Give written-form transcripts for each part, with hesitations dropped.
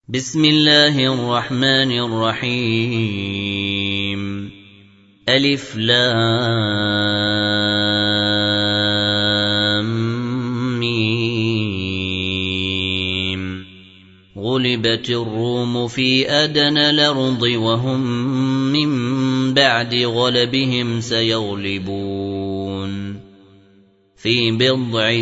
بسم الله الرحمن الرحيم ألف لام ميم غلبت الروم في أدنى الأرض وهم من بعد غلبهم سيغلبون في بضع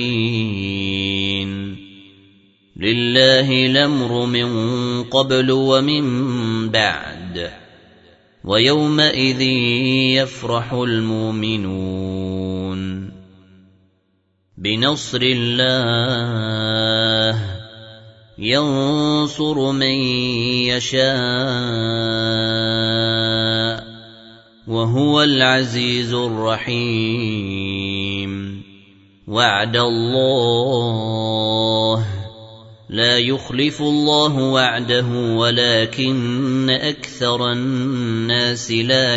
سنين لله الأمر من قبل ومن بعد ويومئذ يفرح المؤمنون بنصر الله ينصر من يشاء وهو العزيز الرحيم وعد الله لا يخلف الله وعده ولكن أكثر الناس لا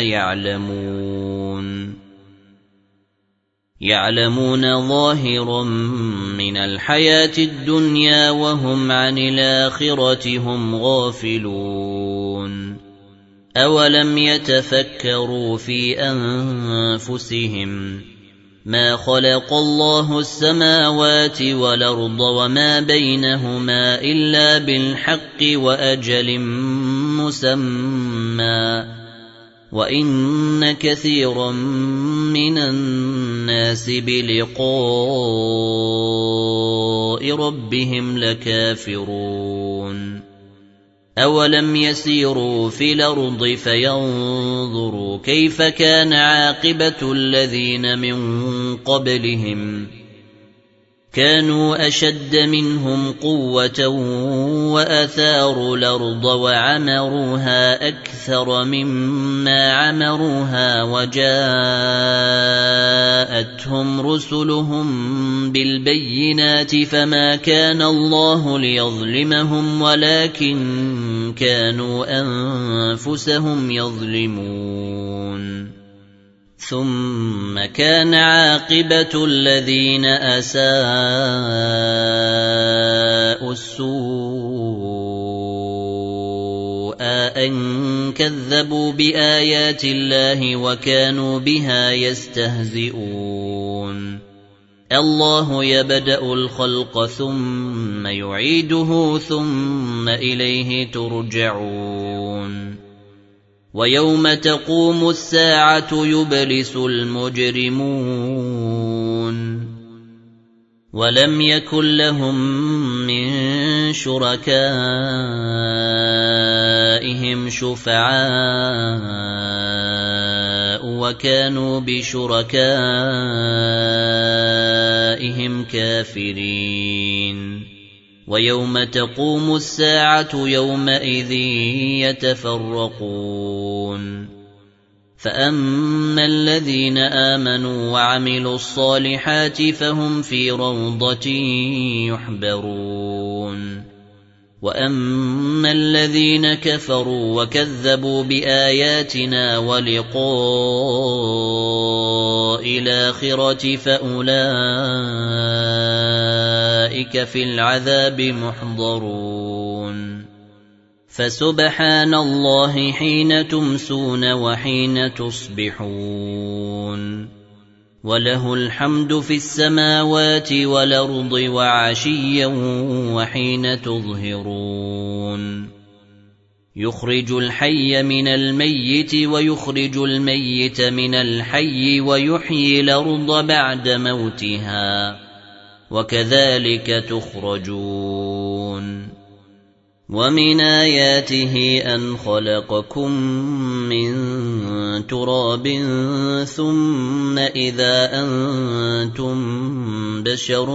يعلمون ظاهرا من الحياة الدنيا وهم عن الآخرة هم غافلون أولم يتفكروا في أنفسهم ما خلق الله السماوات والأرض وما بينهما إلا بالحق وأجل مسمى وإن كثيرا من الناس بلقاء ربهم لكافرون أولم يسيروا في الأرض فينظروا كيف كان عاقبة الذين من قبلهم كانوا أشد منهم قوة وأثاروا الأرض وعمروها أكثر مما عمروها وجاءتهم رسلهم بالبينات فما كان الله ليظلمهم ولكن كانوا أنفسهم يظلمون ثم كان عاقبة الذين أساءوا السوء أن كذبوا بآيات الله وكانوا بها يستهزئون الله يبدأ الخلق ثم يعيده ثم إليه ترجعون ويوم تقوم الساعة يبلس المجرمون ولم يكن لهم من شركائهم شفعاء وكانوا بشركائهم كافرين ويوم تقوم الساعة يومئذ يتفرقون فأما الذين آمنوا وعملوا الصالحات فهم في روضة يحبرون وأما الذين كفروا وكذبوا بآياتنا ولقاء الآخرة فأولئك في العذاب محضرون فسبحان الله حين تمسون وحين تصبحون وله الحمد في السماوات والأرض وعشيا وحين تظهرون يخرج الحي من الميت ويخرج الميت من الحي ويحيي الأرض بعد موتها وكذلك تخرجون ومن آياته أن خلقكم من تراب ثم إذا أنتم بشر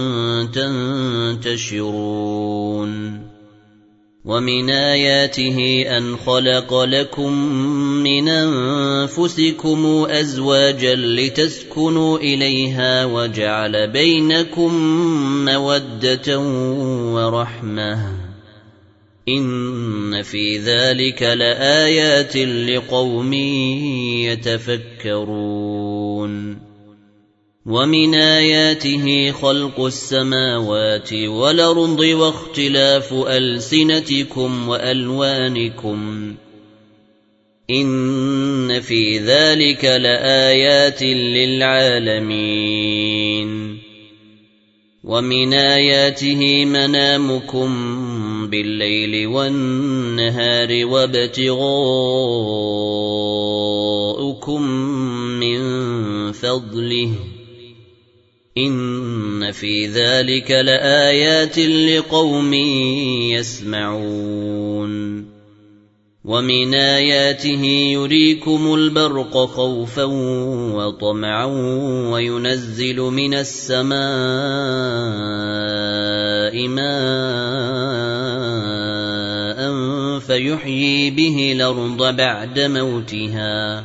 تنتشرون ومن آياته أن خلق لكم من أنفسكم أزواجا لتسكنوا إليها وجعل بينكم مودة ورحمة إن في ذلك لآيات لقوم يتفكرون ومن آياته خلق السماوات والأرض واختلاف ألسنتكم وألوانكم إن في ذلك لآيات للعالمين ومن آياته منامكم بالليل والنهار وابتغاؤكم من فضله إن في ذلك لآيات لقوم يسمعون ومن آياته يريكم البرق خوفا وطمعا وينزل من السماء ماء فيحيي به الأرض بعد موتها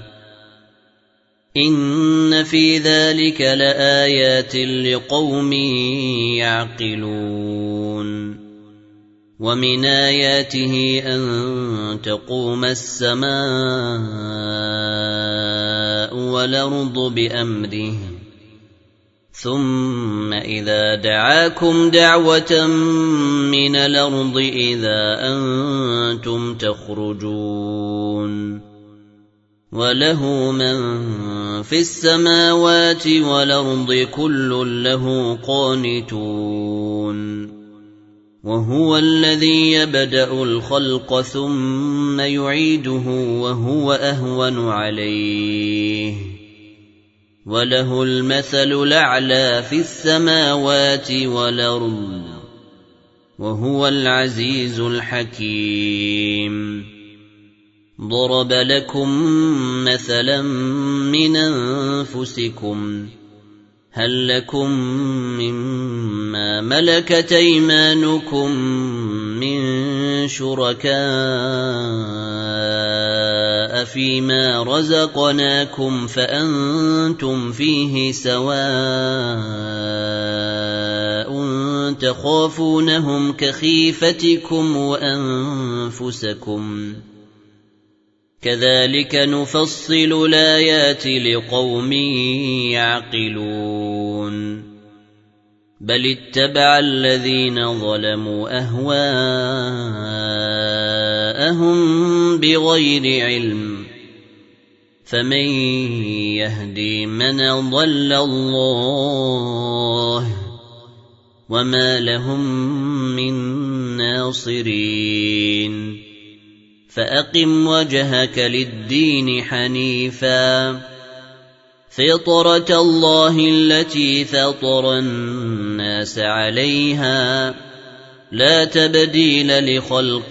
إن في ذلك لآيات لقوم يعقلون ومن آياته أن تقوم السماء والأرض بأمره ثم إذا دعاكم دعوة من الأرض إذا أنتم تخرجون وله من في السماوات والأرض كل له قانتون وهو الذي يبدأ الخلق ثم يعيده وهو أهون عليه وله المثل الأعلى في السماوات والأرض وهو العزيز الحكيم ضرب لكم مثلا من أنفسكم هل لكم مما ملكت أيمانكم من شركاء فيما رزقناكم فأنتم فيه سواء تخافونهم كخيفتكم وأنفسكم كذلك نفصل الآيات لقوم يعقلون بل اتبع الذين ظلموا أهواءهم بغير علم فمن يهدي من ضل الله وما لهم من ناصرين فأقم وجهك للدين حنيفا فطرة الله التي فطر الناس عليها لا تبديل لخلق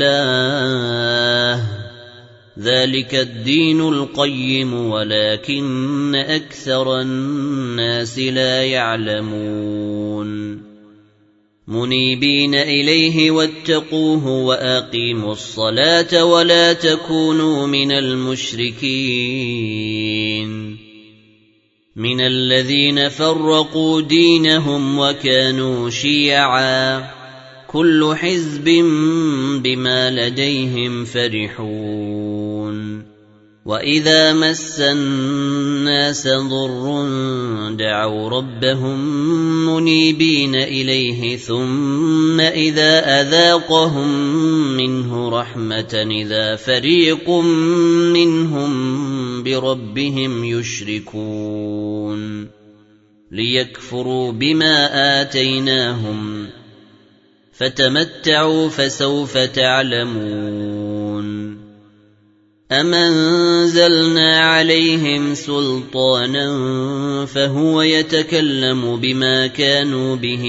الله ذلك الدين القيم ولكن أكثر الناس لا يعلمون منيبين إليه واتقوه وأقيموا الصلاة ولا تكونوا من المشركين من الذين فرقوا دينهم وكانوا شيعا كل حزب بما لديهم فرحون وإذا مس الناس ضر دعوا ربهم منيبين إليه ثم إذا أذاقهم منه رحمة إذا فريق منهم بربهم يشركون ليكفروا بما آتيناهم فتمتعوا فسوف تعلمون أم أنزلنا عليهم سلطانا فهو يتكلم بما كانوا به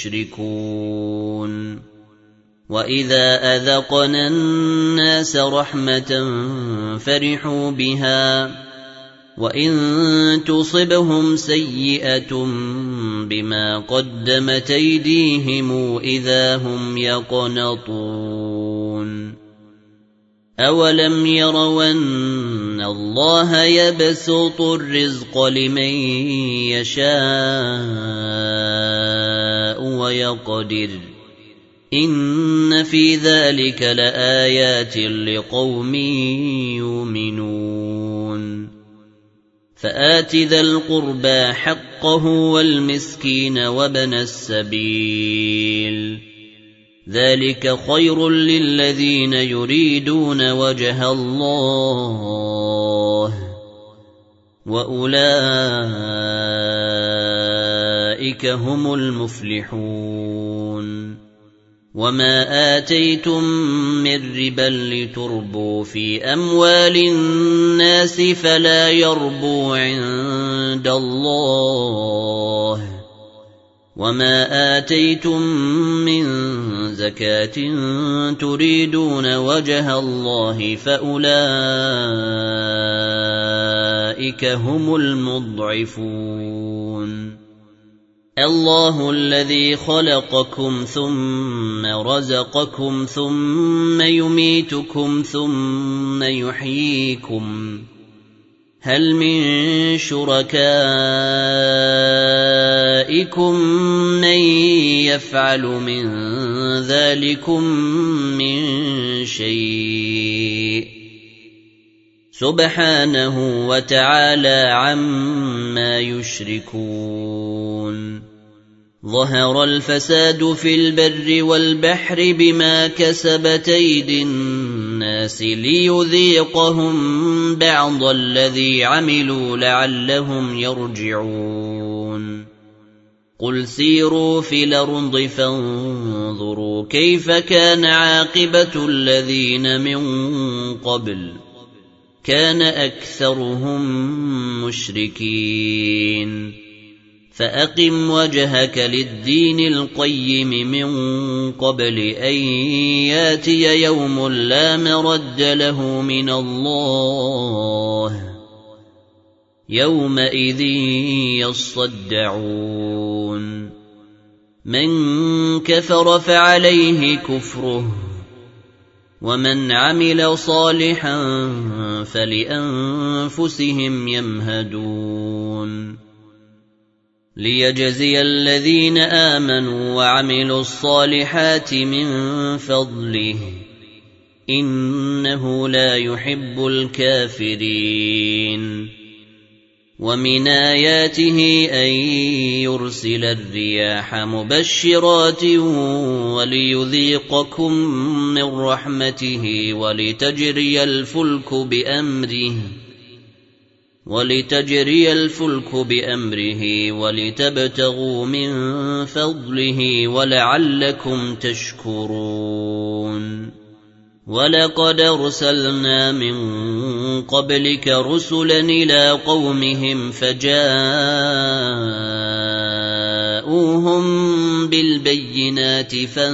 يشركون وإذا أذقنا الناس رحمة فرحوا بها وإن تصبهم سيئة بما قدمت أيديهم إذا هم يقنطون أولم يروا أن الله يبسط الرزق لمن يشاء ويقدر إن في ذلك لآيات لقوم يؤمنون فآت ذا القربى حقه والمسكين وابن السبيل ذلك خير للذين يريدون وجه الله وأولئك هم المفلحون وما آتيتم من ربا لتربوا في أموال الناس فلا يربو عند الله وما آتيتم من زكاة تريدون وجه الله فأولئك هم المضعفون الله الذي خلقكم ثم رزقكم ثم يميتكم ثم يحييكم هل من شركائكم من يفعل من ذلكم من شيء سبحانه وتعالى عما يشركون ظهر الفساد في البر والبحر بما كسبت أيدي الناس ليذيقهم بعض الذي عملوا لعلهم يرجعون قل سيروا في الأرض فانظروا كيف كان عاقبة الذين من قبل كان أكثرهم مشركين فأقم وجهك للدين القيم من قبل أن ياتي يوم لا مرد له من الله يومئذ يصدعون من كفر فعليه كفره ومن عمل صالحا فلأنفسهم يمهدون ليجزي الذين آمنوا وعملوا الصالحات من فضله إنه لا يحب الكافرين ومن آياته أن يرسل الرياح مبشرات وليذيقكم من رحمته ولتجري الفلك بأمره ولتبتغوا من فضله ولعلكم تشكرون ولقد أرسلنا من قبلك رسلا إلى قومهم فجاءوهم بالبينات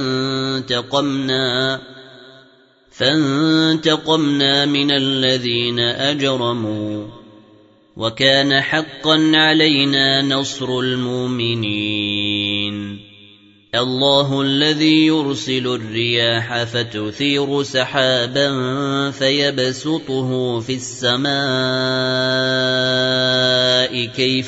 فانتقمنا من الذين أجرموا وكان حقا علينا نصر المؤمنين الله الذي يرسل الرياح فتثير سحابا فيبسطه في السماء كيف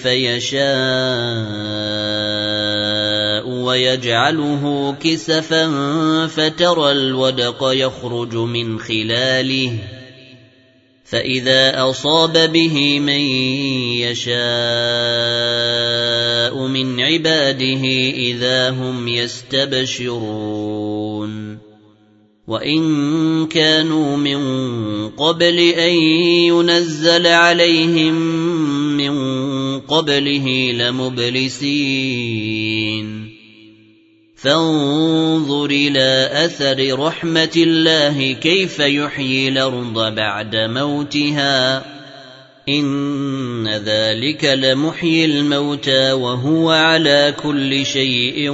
يشاء ويجعله كسفا فترى الودق يخرج من خلاله فإذا أصاب به من يشاء من عباده إذا هم يستبشرون وإن كانوا من قبل أن ينزل عليهم من قبله لمبلسين فانظر إلى أثر رحمة الله كيف يحيي الأرض بعد موتها إن ذلك لمحيي الموتى وهو على كل شيء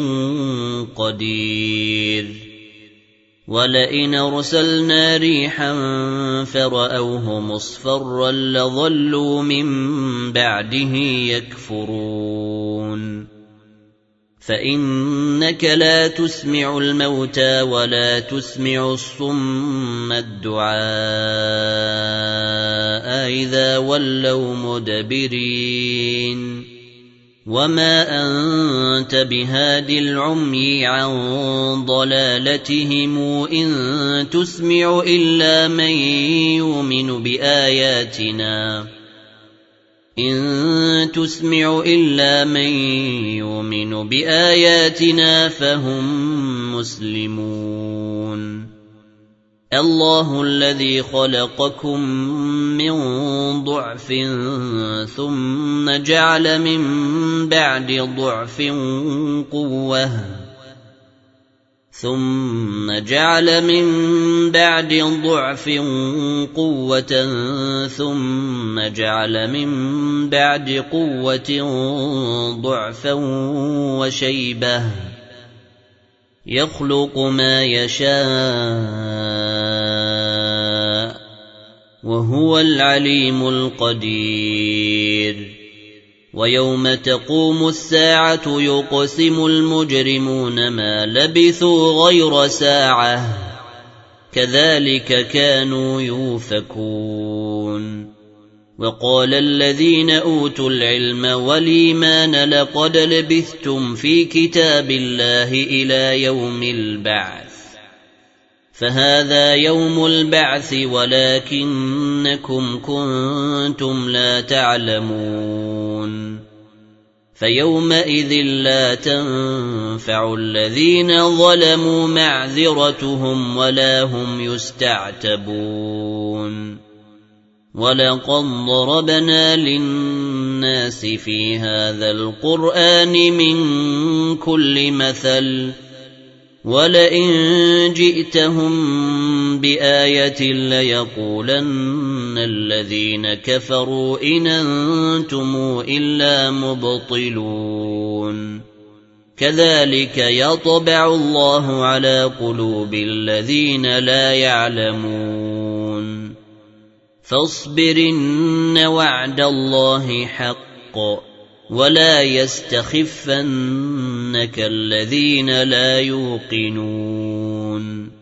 قدير ولئن أرسلنا ريحا فرأوه مصفرا لظلوا من بعده يكفرون فإنك لا تسمع الموتى ولا تسمع الصم الدعاء إذا ولوا مدبرين وما أنت بهاد العمي عن ضلالتهم إن تسمع إلا من يؤمن بآياتنا إن تسمع إلا من يؤمن بآياتنا فهم مسلمون الله الذي خلقكم من ضعف ثم جعل من بعد ضعف قوة ثم جعل من بعد ضعف قوة ثم جعل من بعد قوة ضعفا وشيبة يخلق ما يشاء وهو العليم القدير ويوم تقوم الساعة يقسم المجرمون ما لبثوا غير ساعة كذلك كانوا يؤفكون وقال الذين أوتوا العلم والإيمان لقد لبثتم في كتاب الله إلى يوم البعث فهذا يوم البعث ولكنكم كنتم لا تعلمون فيومئذ لا تنفع الذين ظلموا معذرتهم ولا هم يستعتبون ولقد ضربنا للناس في هذا القرآن من كل مثل ولئن جئتهم بآية ليقولن الذين كفروا إن أنتم إلا مبطلون كذلك يطبع الله على قلوب الذين لا يعلمون فاصبر إن وعد الله حق ولا يستخفنك الذين لا يوقنون